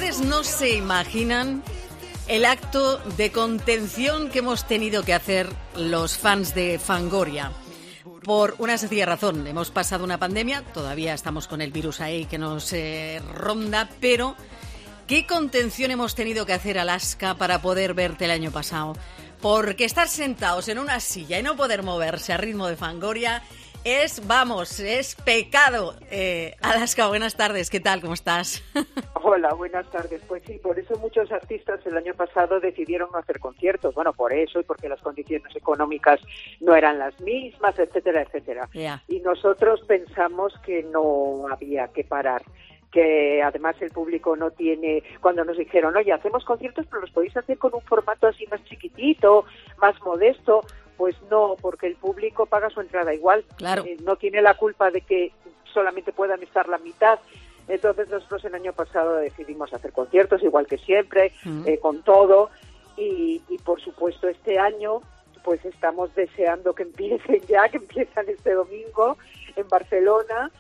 Ustedes no se imaginan el acto de contención que hemos tenido que hacer los fans de Fangoria. Por una sencilla razón, hemos pasado una pandemia, todavía estamos con el virus ahí que nos ronda, pero ¿qué contención hemos tenido que hacer, Alaska, para poder verte el año pasado? Porque estar sentados en una silla y no poder moverse a ritmo de Fangoria es pecado. Alaska, buenas tardes, ¿qué tal? ¿Cómo estás? Hola, buenas tardes. Pues sí, por eso muchos artistas el año pasado decidieron no hacer conciertos. Bueno, por eso y porque las condiciones económicas no eran las mismas, etcétera, etcétera. Yeah. Y nosotros pensamos que no había que parar, que además el público no tiene... Cuando nos dijeron, oye, hacemos conciertos, pero los podéis hacer con un formato así más chiquitito, más modesto... Pues no, porque el público paga su entrada igual. Claro. No tiene la culpa de que solamente puedan estar la mitad. Entonces nosotros el año pasado decidimos hacer conciertos, igual que siempre, con todo. Y por supuesto este año pues estamos deseando que empiecen ya, que empiezan este domingo en Barcelona.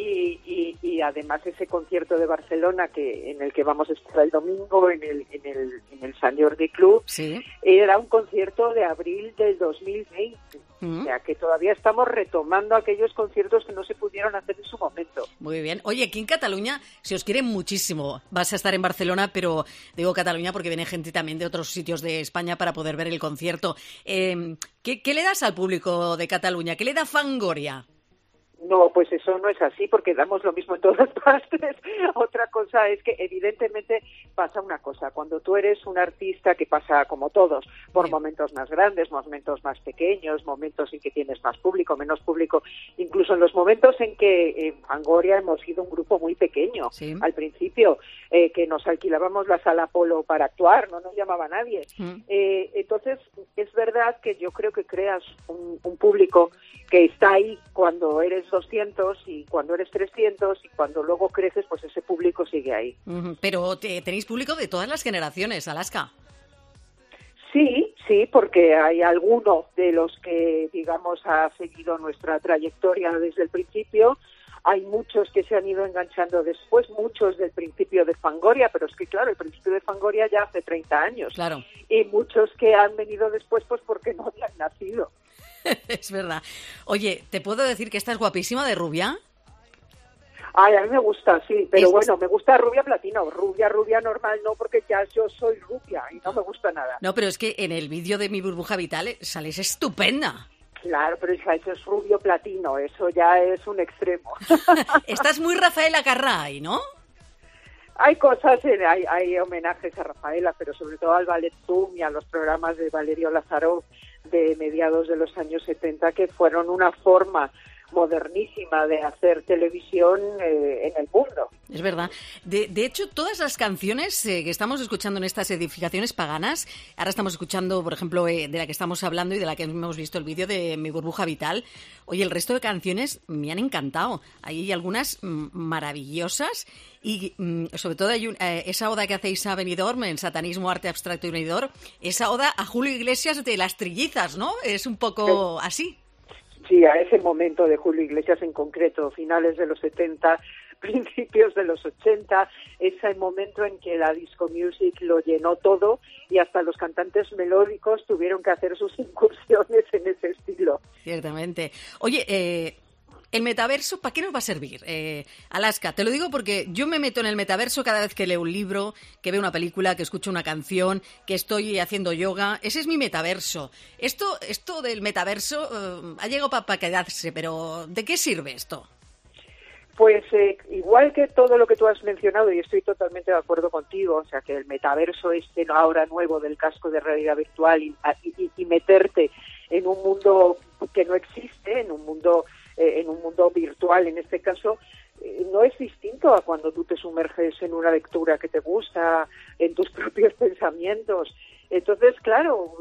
Y además ese concierto de Barcelona en el que vamos a estar el domingo en el Sant Jordi Club, sí, era un concierto de abril del 2020. O sea, que todavía estamos retomando aquellos conciertos que no se pudieron hacer en su momento. Muy bien. Oye, aquí en Cataluña se os quiere muchísimo. Vas a estar en Barcelona, pero digo Cataluña porque viene gente también de otros sitios de España para poder ver el concierto. ¿Qué le das al público de Cataluña? ¿Qué le da Fangoria? No, pues eso no es así, porque damos lo mismo en todas partes. Otra cosa es que evidentemente pasa una cosa. Cuando tú eres un artista, que pasa como todos, por momentos más grandes, momentos más pequeños, momentos en que tienes más público, menos público, incluso en los momentos en que en Fangoria hemos sido un grupo muy pequeño, sí, al principio, que nos alquilábamos la sala Apolo para actuar, no nos llamaba nadie. Entonces, es verdad que yo creo que creas un público que está ahí cuando eres 200 y cuando eres 300 y cuando luego creces, pues ese público sigue ahí. Pero tenéis público de todas las generaciones, Alaska. Sí, porque hay alguno de los que, digamos, ha seguido nuestra trayectoria desde el principio. Hay muchos que se han ido enganchando después, muchos del principio de Fangoria, pero es que, claro, el principio de Fangoria ya hace 30 años. Claro. Y muchos que han venido después, pues porque no habían nacido. Es verdad. Oye, ¿te puedo decir que estás guapísima de rubia? Ay, a mí me gusta, sí, pero bueno, me gusta rubia platino, rubia normal no, porque ya yo soy rubia y no me gusta nada. No, pero es que en el vídeo de Mi Burbuja Vital sales estupenda. Claro, pero hija, eso es rubio platino, eso ya es un extremo. Estás muy Rafaela Carrà ahí, ¿no? Hay cosas, hay homenajes a Rafaela, pero sobre todo al Ballet Zoom y a los programas de Valerio Lázaro de mediados de los años 70, que fueron una forma modernísima de hacer televisión en el mundo. Es verdad. De hecho, todas las canciones que estamos escuchando en estas edificaciones paganas, ahora estamos escuchando, por ejemplo, de la que estamos hablando y de la que hemos visto el vídeo de Mi Burbuja Vital, oye, el resto de canciones me han encantado. Hay algunas maravillosas y sobre todo hay esa oda que hacéis a Benidorm, en Satanismo, Arte Abstracto y Benidorm, esa oda a Julio Iglesias de Las Trillizas, ¿no? Es un poco así. Sí, a ese momento de Julio Iglesias en concreto, finales de los 70, principios de los 80, ese momento en que la disco music lo llenó todo y hasta los cantantes melódicos tuvieron que hacer sus incursiones en ese estilo. Ciertamente. Oye, el metaverso, ¿para qué nos va a servir? Alaska, te lo digo porque yo me meto en el metaverso cada vez que leo un libro, que veo una película, que escucho una canción, que estoy haciendo yoga. Ese es mi metaverso. Esto del metaverso ha llegado para quedarse, pero ¿de qué sirve esto? Pues igual que todo lo que tú has mencionado, y estoy totalmente de acuerdo contigo, o sea, que el metaverso ahora nuevo del casco de realidad virtual y meterte en un mundo que no existe, en un mundo virtual, en este caso, no es distinto a cuando tú te sumerges en una lectura que te gusta, en tus propios pensamientos. Entonces, claro,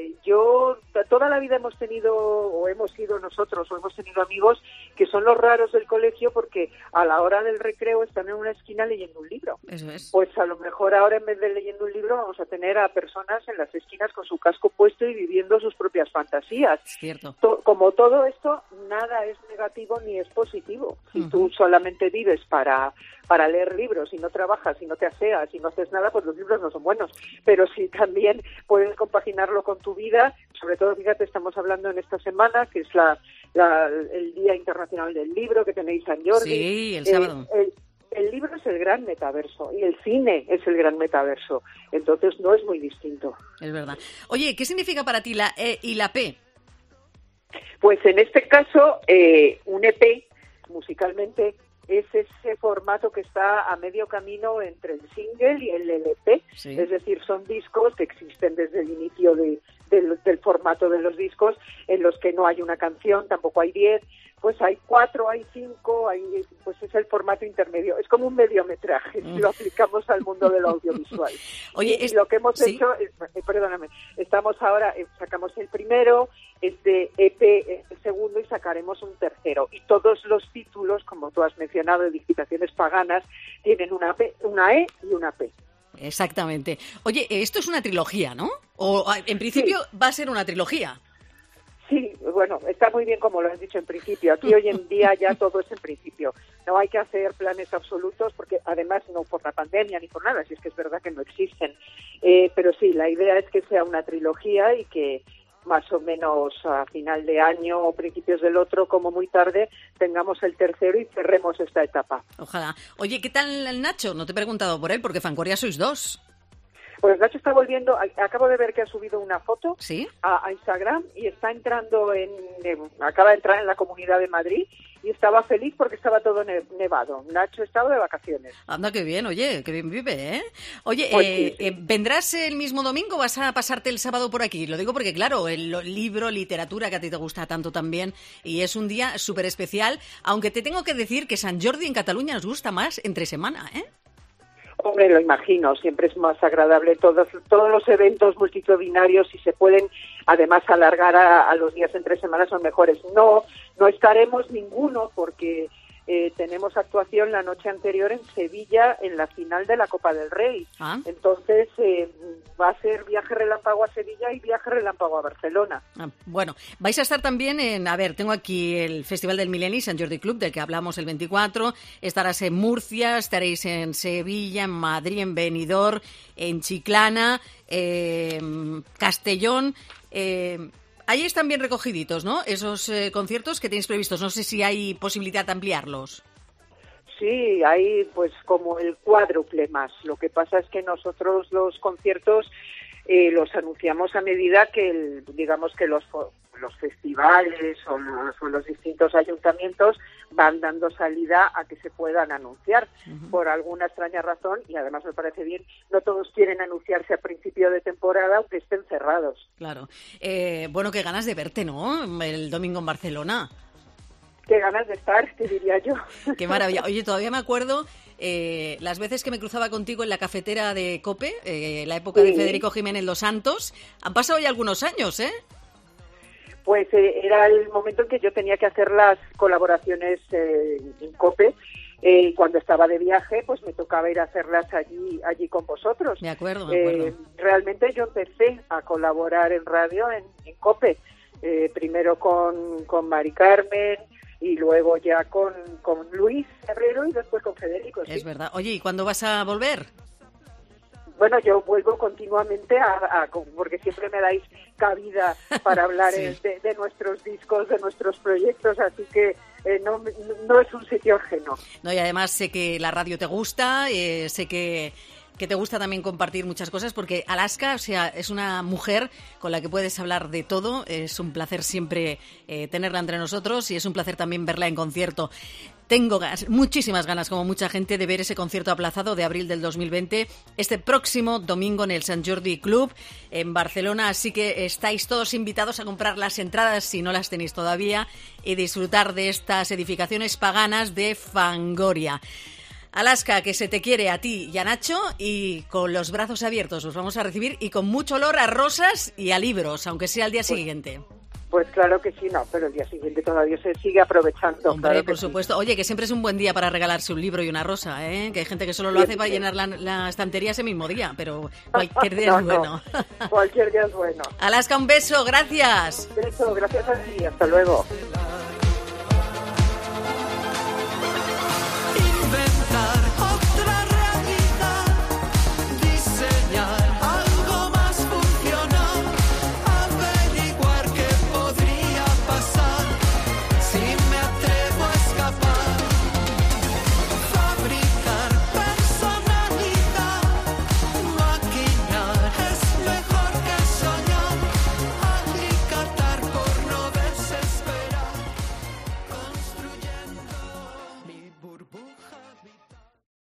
yo toda la vida hemos tenido, o hemos sido nosotros, o hemos tenido amigos que son los raros del colegio porque a la hora del recreo están en una esquina leyendo un libro. Eso es. Pues a lo mejor ahora en vez de leyendo un libro vamos a tener a personas en las esquinas con su casco puesto y viviendo sus propias fantasías. Es cierto. Como todo esto, nada es negativo ni es positivo. Si tú solamente vives para para leer libros, si no trabajas, si no te aseas, si no haces nada, pues los libros no son buenos. Pero si también puedes compaginarlo con tu vida, sobre todo, fíjate, estamos hablando en esta semana, que es el Día Internacional del Libro, que tenéis San Jordi. Sí, el sábado. El libro es el gran metaverso y el cine es el gran metaverso. Entonces no es muy distinto. Es verdad. Oye, ¿qué significa para ti la E y la P? Pues en este caso, un EP, musicalmente, es ese formato que está a medio camino entre el single y el LP. Sí. Es decir, son discos que existen desde el inicio del formato de los discos, en los que no hay una canción, tampoco hay 10, pues hay 4, hay 5, pues es el formato intermedio. Es como un mediometraje, si lo aplicamos al mundo del audiovisual. Oye, y lo que hemos hecho, perdóname, estamos ahora, sacamos el primero, este EP el segundo y sacaremos un tercero. Y todos los títulos, como tú has mencionado, de Digitaciones Paganas, tienen una E y una P. Exactamente. Oye, esto es una trilogía, ¿no? O en principio va a ser una trilogía. Sí, bueno, está muy bien como lo has dicho en principio. Aquí hoy en día ya todo es en principio. No hay que hacer planes absolutos porque además no por la pandemia ni por nada, si es que es verdad que no existen. Pero sí, la idea es que sea una trilogía y que más o menos a final de año o principios del otro, como muy tarde, tengamos el tercero y cerremos esta etapa. Ojalá. Oye, ¿qué tal el Nacho? No te he preguntado por él, porque Fangoria sois 2. Pues Nacho está volviendo, acabo de ver que ha subido una foto. ¿Sí? a Instagram y está entrando acaba de entrar en la Comunidad de Madrid y estaba feliz porque estaba todo nevado. Nacho estaba de vacaciones. Anda, qué bien, oye, qué bien vive, ¿eh? Oye, pues sí. ¿vendrás el mismo domingo o vas a pasarte el sábado por aquí? Lo digo porque, claro, el libro, literatura, que a ti te gusta tanto también, y es un día súper especial, aunque te tengo que decir que Sant Jordi en Cataluña nos gusta más entre semana, ¿eh? Hombre, lo imagino, siempre es más agradable todos los eventos multitudinarios, si se pueden además alargar a los días entre semanas son mejores. No estaremos ninguno porque tenemos actuación la noche anterior en Sevilla en la final de la Copa del Rey. Entonces va a ser viaje relámpago a Sevilla y viaje relámpago a Barcelona. Bueno, vais a estar también tengo aquí el Festival del Mileni, Sant Jordi Club, del que hablamos el 24, estarás en Murcia, estaréis en Sevilla, en Madrid, en Benidorm, en Chiclana, Castellón. Ahí están bien recogiditos, ¿no? Esos conciertos que tenéis previstos. No sé si hay posibilidad de ampliarlos. Sí, hay pues como el cuádruple más. Lo que pasa es que nosotros los conciertos los anunciamos a medida que digamos que los festivales o los distintos ayuntamientos van dando salida a que se puedan anunciar. Por alguna extraña razón, y además me parece bien, no todos quieren anunciarse a principio de temporada aunque estén cerrados. Claro. Bueno, qué ganas de verte, ¿no? El domingo en Barcelona. Qué ganas de estar, te diría yo. Qué maravilla. Oye, todavía me acuerdo las veces que me cruzaba contigo en la cafetera de COPE, la época de Federico Jiménez Los Santos. Han pasado ya algunos años, ¿eh? Pues era el momento en que yo tenía que hacer las colaboraciones en COPE. Cuando estaba de viaje, pues me tocaba ir a hacerlas allí con vosotros. De acuerdo. Realmente yo empecé a colaborar en radio en COPE, primero con Mari Carmen y luego ya con Luis Herrero y después con Federico. Es verdad. Oye, ¿y cuándo vas a volver? Bueno, yo vuelvo continuamente porque siempre me dais cabida para hablar de nuestros discos, de nuestros proyectos, así que no es un sitio ajeno. No, y además sé que la radio te gusta, sé que te gusta también compartir muchas cosas, porque Alaska, o sea, es una mujer con la que puedes hablar de todo. Es un placer siempre tenerla entre nosotros y es un placer también verla en concierto. Tengo muchísimas ganas, como mucha gente, de ver ese concierto aplazado de abril del 2020, este próximo domingo en el Sant Jordi Club en Barcelona. Así que estáis todos invitados a comprar las entradas, si no las tenéis todavía, y disfrutar de estas edificaciones paganas de Fangoria. Alaska, que se te quiere a ti y a Nacho, y con los brazos abiertos os vamos a recibir y con mucho olor a rosas y a libros, aunque sea el día siguiente. Pues claro que sí, no, pero el día siguiente todavía se sigue aprovechando. Hombre, claro por supuesto. Oye, que siempre es un buen día para regalarse un libro y una rosa, ¿eh? Que hay gente que solo lo hace para llenar la estantería ese mismo día, pero cualquier día es bueno. Cualquier día es bueno. Alaska, un beso, gracias. Un beso, gracias a ti, hasta luego.